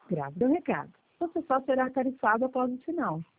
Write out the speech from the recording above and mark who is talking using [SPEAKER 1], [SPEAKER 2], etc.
[SPEAKER 1] Grave o recado. Você só será tarifado após o sinal.